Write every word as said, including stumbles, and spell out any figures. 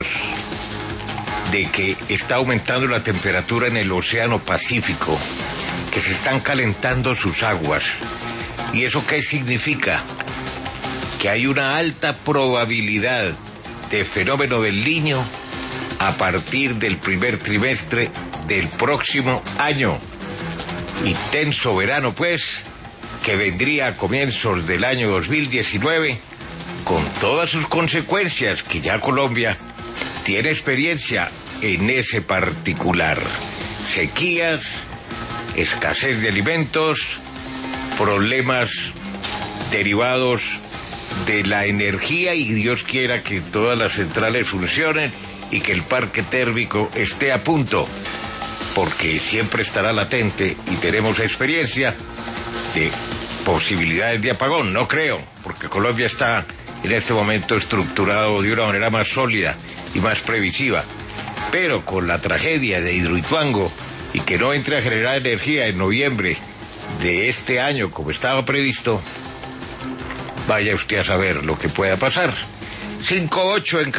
de que está aumentando la temperatura en el Océano Pacífico, que se están calentando sus aguas. ¿Y eso qué significa? Que hay una alta probabilidad de fenómeno del Niño a partir del primer trimestre del próximo año. Intenso verano, pues, que vendría a comienzos del año dos mil diecinueve, con todas sus consecuencias, que ya Colombia tiene experiencia en ese particular. Sequías, escasez de alimentos, problemas derivados de la energía, y Dios quiera que todas las centrales funcionen y que el parque térmico esté a punto, porque siempre estará latente y tenemos experiencia de posibilidades de apagón. No creo, porque Colombia está en este momento estructurado de una manera más sólida y más previsiva, pero con la tragedia de Hidroituango y que no entre a generar energía en noviembre de este año como estaba previsto, vaya usted a saber lo que pueda pasar. cinco ocho en